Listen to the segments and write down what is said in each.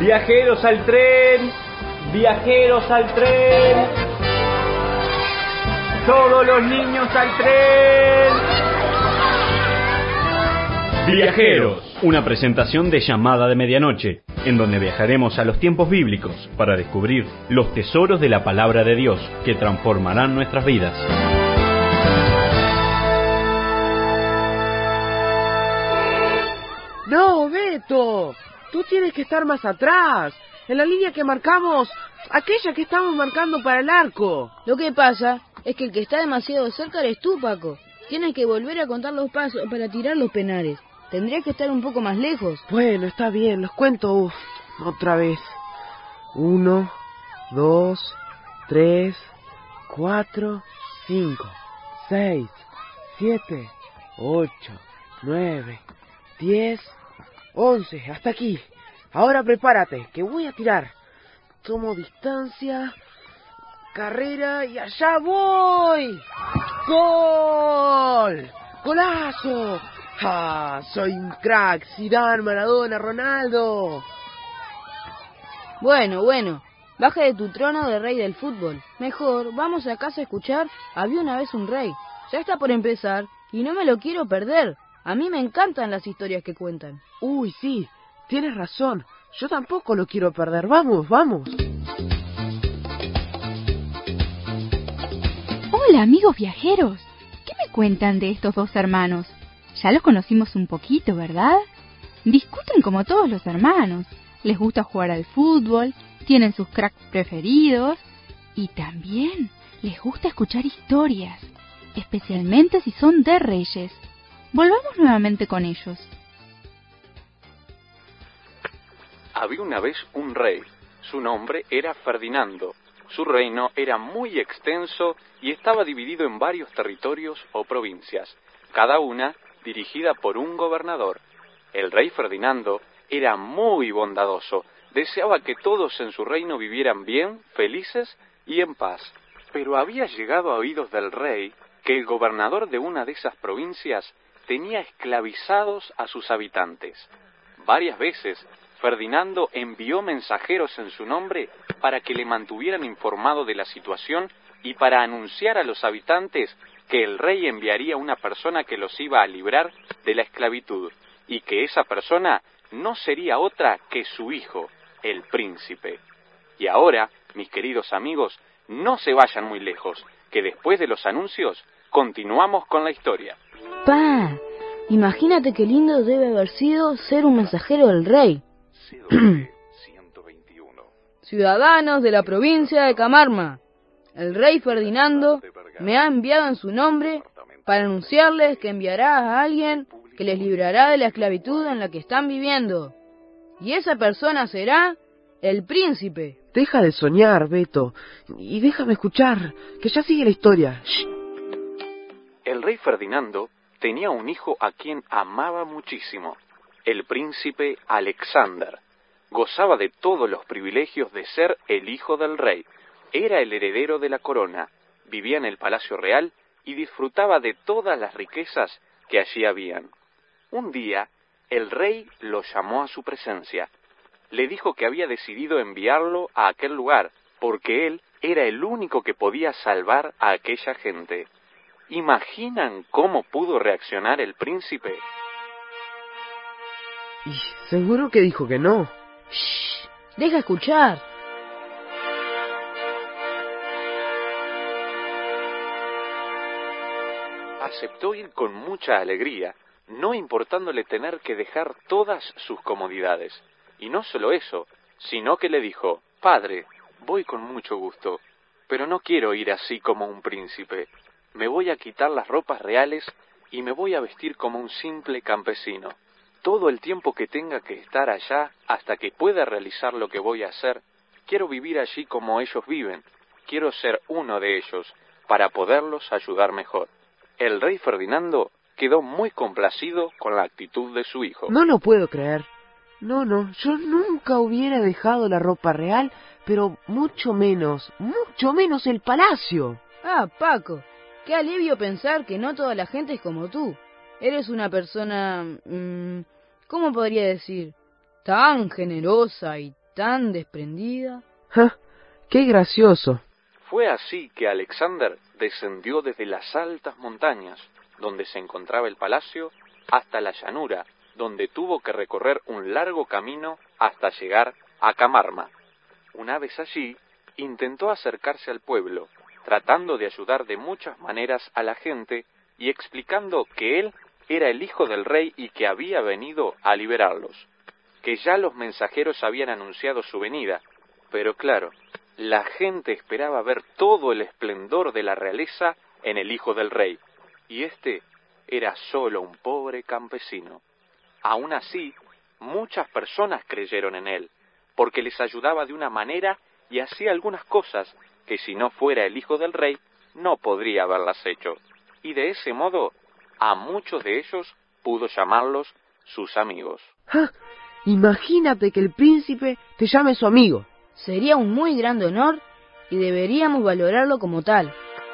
Viajeros al tren, viajeros al tren. Todos los niños al tren. Viajeros, una presentación de Llamada de Medianoche, en donde viajaremos a los tiempos bíblicos para descubrir los tesoros de la palabra de Dios que transformarán nuestras vidas. No, Beto, tú tienes que estar más atrás, en la línea que marcamos, aquella que estamos marcando para el arco. Lo que pasa es que el que está demasiado cerca eres tú, Paco. Tienes que volver a contar los pasos para tirar los penales. Tendrías que estar un poco más lejos. Bueno, está bien, los cuento otra vez. 1, 2, 3, 4, 5, 6, 7, 8, 9, 10, 11, hasta aquí. Ahora prepárate, que voy a tirar. Tomo distancia, carrera y allá voy. ¡Gol! ¡Golazo! ¡Ah! Soy un crack, Zidane, Maradona, Ronaldo. Bueno, baja de tu trono de rey del fútbol. Mejor, vamos a casa a escuchar Había una vez un rey. Ya está por empezar y no me lo quiero perder. A mí me encantan las historias que cuentan. Uy, sí, tienes razón. Yo tampoco lo quiero perder. Vamos. Hola, amigos viajeros. ¿Qué me cuentan de estos dos hermanos? Ya los conocimos un poquito, ¿verdad? Discuten como todos los hermanos. Les gusta jugar al fútbol, tienen sus cracks preferidos y también les gusta escuchar historias, especialmente si son de reyes. Volvamos nuevamente con ellos. Había una vez un rey. Su nombre era Ferdinando. Su reino era muy extenso y estaba dividido en varios territorios o provincias, cada una dirigida por un gobernador. El rey Ferdinando era muy bondadoso, deseaba que todos en su reino vivieran bien, felices y en paz. Pero había llegado a oídos del rey que el gobernador de una de esas provincias tenía esclavizados a sus habitantes. Varias veces Ferdinando envió mensajeros en su nombre para que le mantuvieran informado de la situación y para anunciar a los habitantes que el rey enviaría una persona que los iba a librar de la esclavitud, y que esa persona no sería otra que su hijo, el príncipe. Y ahora, mis queridos amigos, no se vayan muy lejos, que después de los anuncios continuamos con la historia. Pa, imagínate qué lindo debe haber sido ser un mensajero del rey. Ciudadanos de la provincia de Camarma, el rey Ferdinando me ha enviado en su nombre para anunciarles que enviará a alguien que les librará de la esclavitud en la que están viviendo. Y esa persona será el príncipe. Deja de soñar, Beto, y déjame escuchar, que ya sigue la historia. ¡Shh! El rey Ferdinando tenía un hijo a quien amaba muchísimo, el príncipe Alexander. Gozaba de todos los privilegios de ser el hijo del rey. Era el heredero de la corona, vivía en el palacio real y disfrutaba de todas las riquezas que allí habían. Un día, el rey lo llamó a su presencia. Le dijo que había decidido enviarlo a aquel lugar, porque él era el único que podía salvar a aquella gente. ¿Imaginan cómo pudo reaccionar el príncipe? Y seguro que dijo que no. Shh, deja escuchar. Aceptó ir con mucha alegría, no importándole tener que dejar todas sus comodidades. Y no solo eso, sino que le dijo: «Padre, voy con mucho gusto, pero no quiero ir así como un príncipe. Me voy a quitar las ropas reales y me voy a vestir como un simple campesino. Todo el tiempo que tenga que estar allá hasta que pueda realizar lo que voy a hacer, quiero vivir allí como ellos viven. Quiero ser uno de ellos para poderlos ayudar mejor». El rey Ferdinando quedó muy complacido con la actitud de su hijo. No lo puedo creer. No, yo nunca hubiera dejado la ropa real, pero mucho menos el palacio. Ah, Paco, qué alivio pensar que no toda la gente es como tú. Eres una persona, ¿cómo podría decir? Tan generosa y tan desprendida. ¡Ja! ¡Qué gracioso! Fue así que Alexander descendió desde las altas montañas, donde se encontraba el palacio, hasta la llanura, donde tuvo que recorrer un largo camino hasta llegar a Camarma. Una vez allí, intentó acercarse al pueblo, tratando de ayudar de muchas maneras a la gente y explicando que él era el hijo del rey y que había venido a liberarlos, que ya los mensajeros habían anunciado su venida, pero claro, la gente esperaba ver todo el esplendor de la realeza en el hijo del rey, y este era solo un pobre campesino. Aún así, muchas personas creyeron en él, porque les ayudaba de una manera y hacía algunas cosas que si no fuera el hijo del rey, no podría haberlas hecho. Y de ese modo, a muchos de ellos pudo llamarlos sus amigos. ¡Ja! Imagínate que el príncipe te llame su amigo. Sería un muy grande honor y deberíamos valorarlo como tal.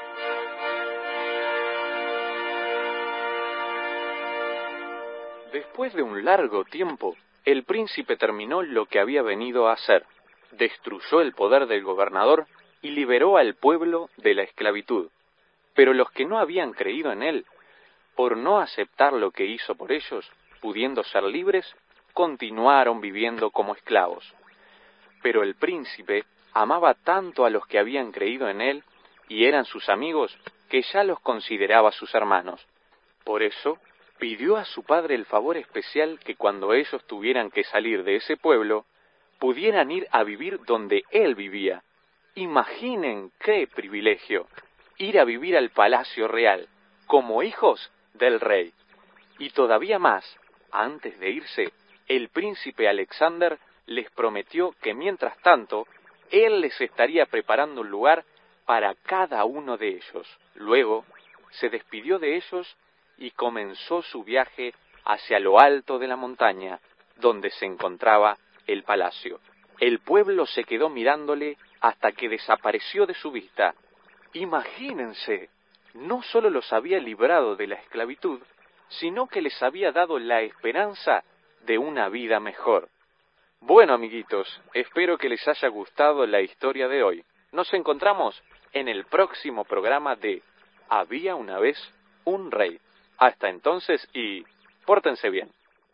Después de un largo tiempo, el príncipe terminó lo que había venido a hacer. Destruyó el poder del gobernador y liberó al pueblo de la esclavitud. Pero los que no habían creído en él, por no aceptar lo que hizo por ellos, pudiendo ser libres, continuaron viviendo como esclavos. Pero el príncipe amaba tanto a los que habían creído en él y eran sus amigos que ya los consideraba sus hermanos. Por eso, pidió a su padre el favor especial que cuando ellos tuvieran que salir de ese pueblo, pudieran ir a vivir donde él vivía. Imaginen qué privilegio, ir a vivir al palacio real, como hijos del rey. Y todavía más, antes de irse, el príncipe Alexander les prometió que mientras tanto, él les estaría preparando un lugar para cada uno de ellos. Luego, se despidió de ellos y comenzó su viaje hacia lo alto de la montaña, donde se encontraba el palacio. El pueblo se quedó mirándole hasta que desapareció de su vista. Imagínense, no solo los había librado de la esclavitud, sino que les había dado la esperanza de una vida mejor. Bueno, amiguitos, espero que les haya gustado la historia de hoy. Nos encontramos en el próximo programa de Había una vez un rey. Hasta entonces y pórtense bien.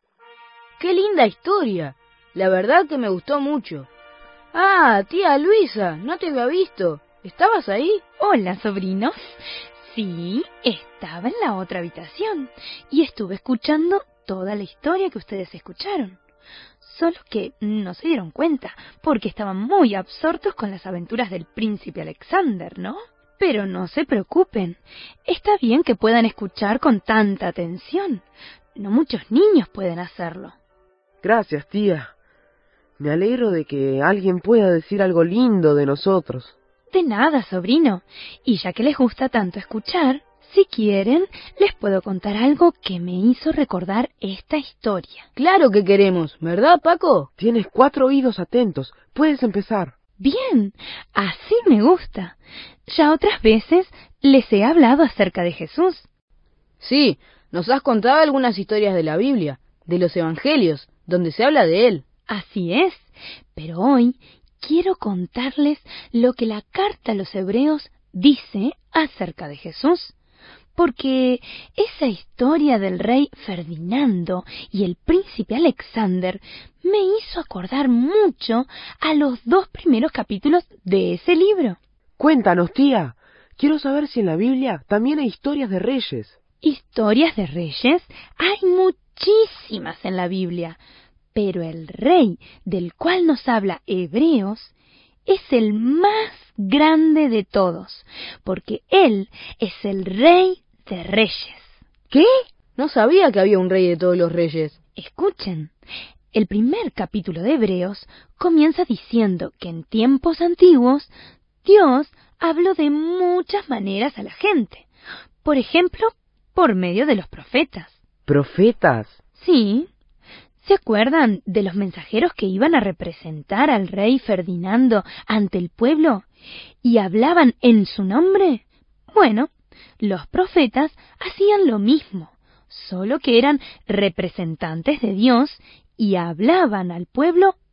¡Qué linda historia! La verdad que me gustó mucho. Ah, tía Luisa, no te había visto. ¿Estabas ahí? Hola, sobrinos. Sí, estaba en la otra habitación y estuve escuchando toda la historia que ustedes escucharon. Solo que no se dieron cuenta porque estaban muy absortos con las aventuras del príncipe Alexander, ¿no? Pero no se preocupen, está bien que puedan escuchar con tanta atención. No muchos niños pueden hacerlo. Gracias, tía. Me alegro de que alguien pueda decir algo lindo de nosotros. De nada, sobrino. Y ya que les gusta tanto escuchar, si quieren, les puedo contar algo que me hizo recordar esta historia. Claro que queremos, ¿verdad, Paco? Tienes 4 oídos atentos. Puedes empezar. Bien, así me gusta. Ya otras veces les he hablado acerca de Jesús. Sí, nos has contado algunas historias de la Biblia, de los Evangelios, donde se habla de él. Así es, pero hoy quiero contarles lo que la carta a los Hebreos dice acerca de Jesús. Porque esa historia del rey Ferdinando y el príncipe Alexander me hizo acordar mucho a los 2 primeros capítulos de ese libro. Cuéntanos, tía. Quiero saber si en la Biblia también hay historias de reyes. Historias de reyes hay muchísimas en la Biblia, pero el rey del cual nos habla Hebreos es el más grande de todos, porque él es el rey de reyes. ¿Qué? No sabía que había un rey de todos los reyes. Escuchen, el primer capítulo de Hebreos comienza diciendo que en tiempos antiguos Dios habló de muchas maneras a la gente. Por ejemplo, por medio de los profetas. ¿Profetas? Sí. ¿Se acuerdan de los mensajeros que iban a representar al rey Ferdinando ante el pueblo y hablaban en su nombre? Bueno, los profetas hacían lo mismo, solo que eran representantes de Dios y hablaban al pueblo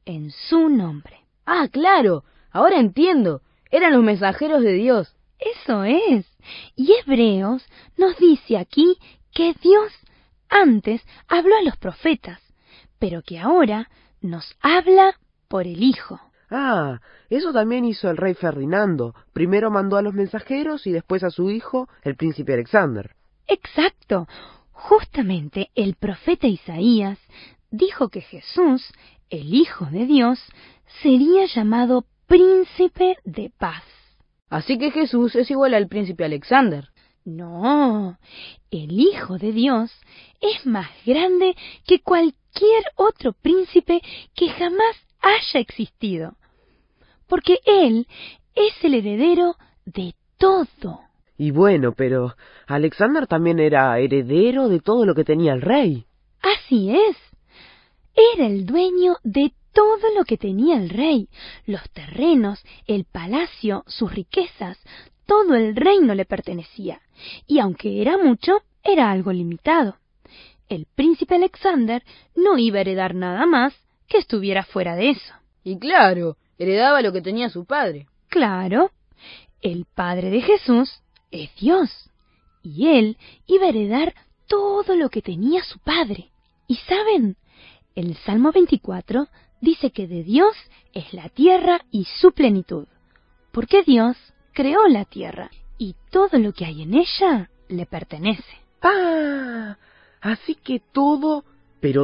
en su nombre. Ah, claro, ahora entiendo. Eran los mensajeros de Dios. Eso es. Y Hebreos nos dice aquí que Dios antes habló a los profetas, pero que ahora nos habla por el Hijo. Ah, eso también hizo el rey Ferdinando. Primero mandó a los mensajeros y después a su hijo, el príncipe Alexander. Exacto. Justamente el profeta Isaías dijo que Jesús, el Hijo de Dios, sería llamado Príncipe de Paz. Así que Jesús es igual al príncipe Alexander. No, el Hijo de Dios es más grande que cualquier otro príncipe que jamás haya existido, porque Él es el heredero de todo. Y bueno, pero Alexander también era heredero de todo lo que tenía el rey. Así es. Era el dueño de todo lo que tenía el rey, los terrenos, el palacio, sus riquezas, todo el reino le pertenecía, y aunque era mucho, era algo limitado. El príncipe Alexander no iba a heredar nada más que estuviera fuera de eso. Y claro, heredaba lo que tenía su padre. Claro, el padre de Jesús es Dios, y él iba a heredar todo lo que tenía su padre. ¿Y saben? El Salmo 24 dice que de Dios es la tierra y su plenitud, porque Dios creó la tierra y todo lo que hay en ella le pertenece. ¡Ah! Así que todo, pero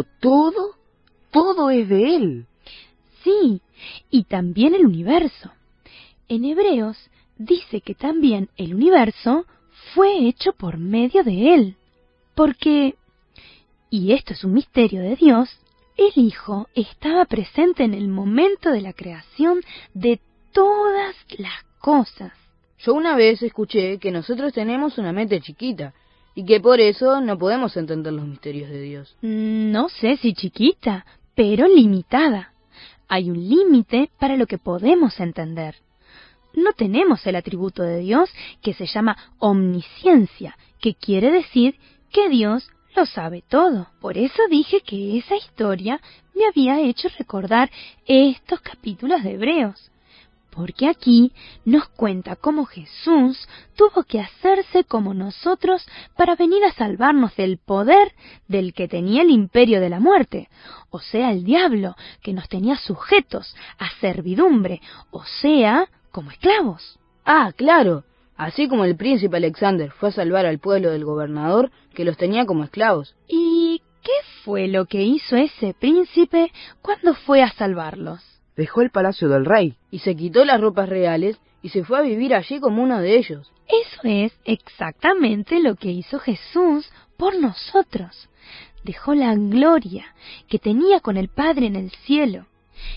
todo es de él. Sí, y también el universo. En Hebreos dice que también el universo fue hecho por medio de él, porque, y esto es un misterio de Dios, el Hijo estaba presente en el momento de la creación de todas las cosas. Yo una vez escuché que nosotros tenemos una mente chiquita y que por eso no podemos entender los misterios de Dios. No sé si chiquita, pero limitada. Hay un límite para lo que podemos entender. No tenemos el atributo de Dios que se llama omnisciencia, que quiere decir que Dios lo sabe todo. Por eso dije que esa historia me había hecho recordar estos capítulos de Hebreos, porque aquí nos cuenta cómo Jesús tuvo que hacerse como nosotros para venir a salvarnos del poder del que tenía el imperio de la muerte, o sea, el diablo, que nos tenía sujetos a servidumbre, o sea, como esclavos. Ah, claro, así como el príncipe Alexander fue a salvar al pueblo del gobernador que los tenía como esclavos. ¿Y qué fue lo que hizo ese príncipe cuando fue a salvarlos? Dejó el palacio del rey. Y se quitó las ropas reales y se fue a vivir allí como uno de ellos. Eso es exactamente lo que hizo Jesús por nosotros. Dejó la gloria que tenía con el Padre en el cielo.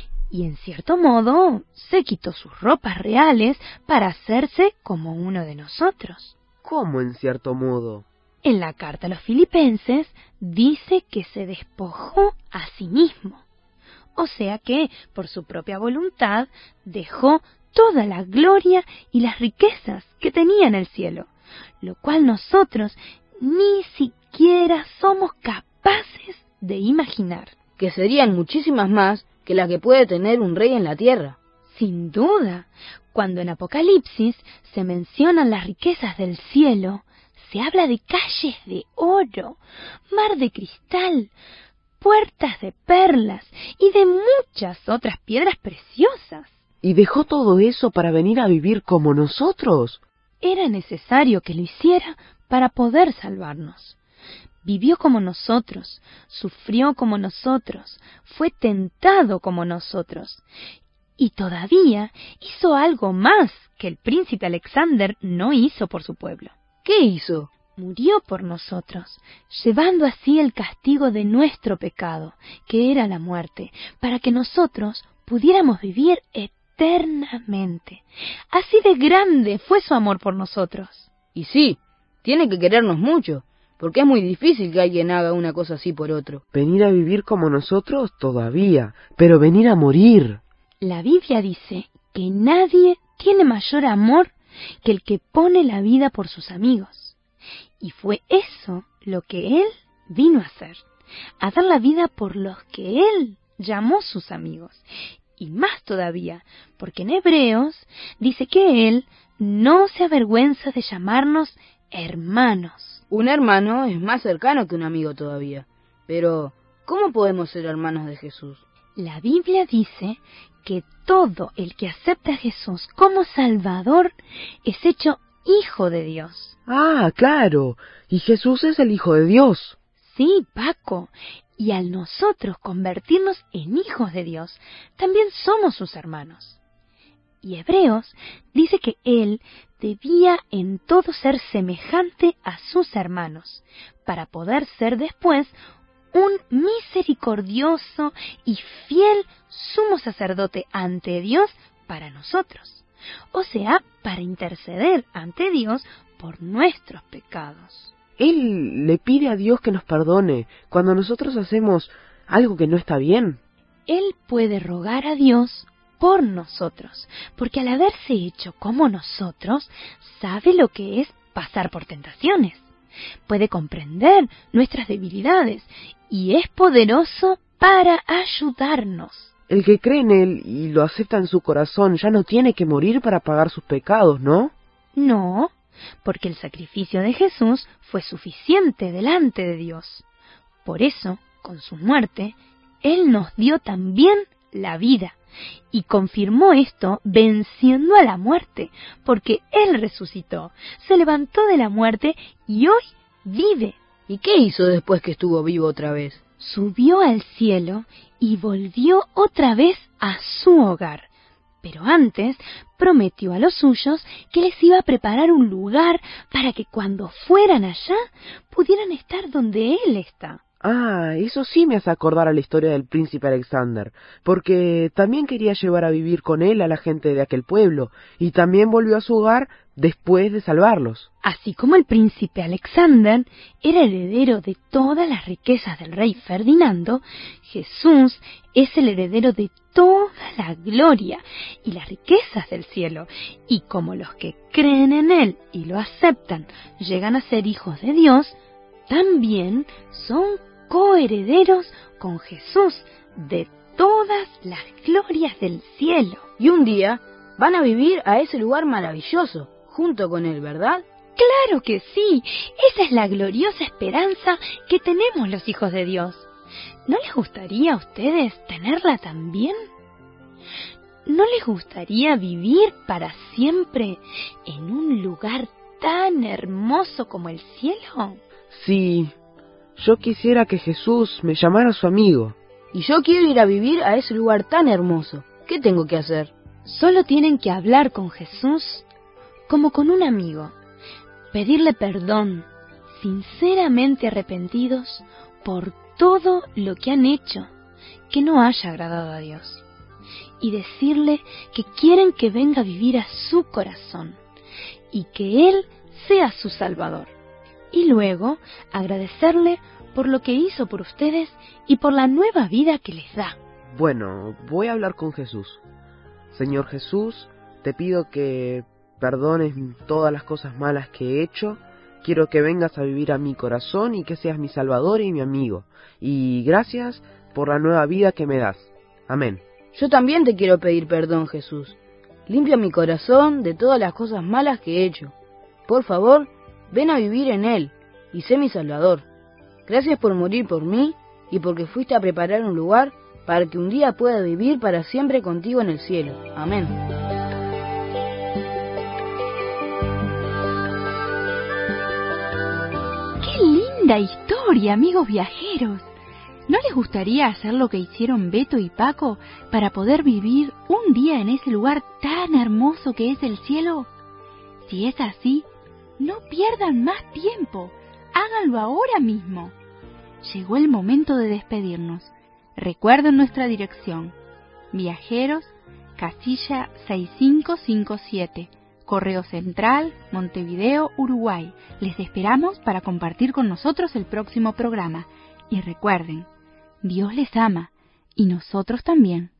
Y en cierto modo se quitó sus ropas reales para hacerse como uno de nosotros. ¿Cómo en cierto modo? En la carta a los Filipenses dice que se despojó a sí mismo. O sea que, por su propia voluntad, dejó toda la gloria y las riquezas que tenía en el cielo, lo cual nosotros ni siquiera somos capaces de imaginar. Que serían muchísimas más que las que puede tener un rey en la tierra. Sin duda, cuando en Apocalipsis se mencionan las riquezas del cielo, se habla de calles de oro, mar de cristal, puertas de perlas y de muchas otras piedras preciosas. ¿Y dejó todo eso para venir a vivir como nosotros? Era necesario que lo hiciera para poder salvarnos. Vivió como nosotros, sufrió como nosotros, fue tentado como nosotros. Y todavía hizo algo más que el príncipe Alexander no hizo por su pueblo. ¿Qué hizo? Murió por nosotros, llevando así el castigo de nuestro pecado, que era la muerte, para que nosotros pudiéramos vivir eternamente. Así de grande fue su amor por nosotros. Y sí, tiene que querernos mucho, porque es muy difícil que alguien haga una cosa así por otro. Venir a vivir como nosotros todavía, pero venir a morir. La Biblia dice que nadie tiene mayor amor que el que pone la vida por sus amigos. Y fue eso lo que Él vino a hacer, a dar la vida por los que Él llamó sus amigos. Y más todavía, porque en Hebreos dice que Él no se avergüenza de llamarnos hermanos. Un hermano es más cercano que un amigo todavía. Pero, ¿cómo podemos ser hermanos de Jesús? La Biblia dice que todo el que acepta a Jesús como Salvador es hecho hijo de Dios. Ah, claro. Y Jesús es el Hijo de Dios. Sí, Paco. Y al nosotros convertirnos en hijos de Dios, también somos sus hermanos. Y Hebreos dice que Él debía en todo ser semejante a sus hermanos, para poder ser después un misericordioso y fiel sumo sacerdote ante Dios para nosotros. O sea, para interceder ante Dios por nuestros pecados. Él le pide a Dios que nos perdone cuando nosotros hacemos algo que no está bien. Él puede rogar a Dios por nosotros, porque al haberse hecho como nosotros, sabe lo que es pasar por tentaciones. Puede comprender nuestras debilidades y es poderoso para ayudarnos. El que cree en Él y lo acepta en su corazón ya no tiene que morir para pagar sus pecados, ¿no? No, porque el sacrificio de Jesús fue suficiente delante de Dios. Por eso, con su muerte, Él nos dio también la vida y confirmó esto venciendo a la muerte, porque Él resucitó, se levantó de la muerte y hoy vive. ¿Y qué hizo después que estuvo vivo otra vez? Subió al cielo y volvió otra vez a su hogar. Pero antes prometió a los suyos que les iba a preparar un lugar para que cuando fueran allá pudieran estar donde Él está. Ah, eso sí me hace acordar a la historia del príncipe Alexander, porque también quería llevar a vivir con él a la gente de aquel pueblo, y también volvió a su hogar después de salvarlos. Así como el príncipe Alexander era heredero de todas las riquezas del rey Ferdinando, Jesús es el heredero de toda la gloria y las riquezas del cielo, y como los que creen en Él y lo aceptan llegan a ser hijos de Dios, también son coherederos con Jesús de todas las glorias del cielo. Y un día van a vivir a ese lugar maravilloso, junto con Él, ¿verdad? ¡Claro que sí! Esa es la gloriosa esperanza que tenemos los hijos de Dios. ¿No les gustaría a ustedes tenerla también? ¿No les gustaría vivir para siempre en un lugar tan hermoso como el cielo? Sí, yo quisiera que Jesús me llamara su amigo. Y yo quiero ir a vivir a ese lugar tan hermoso. ¿Qué tengo que hacer? Solo tienen que hablar con Jesús como con un amigo, pedirle perdón, sinceramente arrepentidos por todo lo que han hecho que no haya agradado a Dios, y decirle que quieren que venga a vivir a su corazón y que Él sea su Salvador. Y luego agradecerle por lo que hizo por ustedes y por la nueva vida que les da. Bueno, voy a hablar con Jesús. Señor Jesús, te pido que perdones todas las cosas malas que he hecho. Quiero que vengas a vivir a mi corazón y que seas mi Salvador y mi amigo. Y gracias por la nueva vida que me das. Amén. Yo también te quiero pedir perdón, Jesús. Limpia mi corazón de todas las cosas malas que he hecho. Por favor, ven a vivir en Él y sé mi Salvador. Gracias por morir por mí y porque fuiste a preparar un lugar para que un día pueda vivir para siempre contigo en el cielo. Amén. ¡Qué linda historia, amigos viajeros! ¿No les gustaría hacer lo que hicieron Beto y Paco para poder vivir un día en ese lugar tan hermoso que es el cielo? Si es así, no pierdan más tiempo. Háganlo ahora mismo. Llegó el momento de despedirnos. Recuerden nuestra dirección. Viajeros, casilla 6557, Correo Central, Montevideo, Uruguay. Les esperamos para compartir con nosotros el próximo programa. Y recuerden, Dios les ama y nosotros también.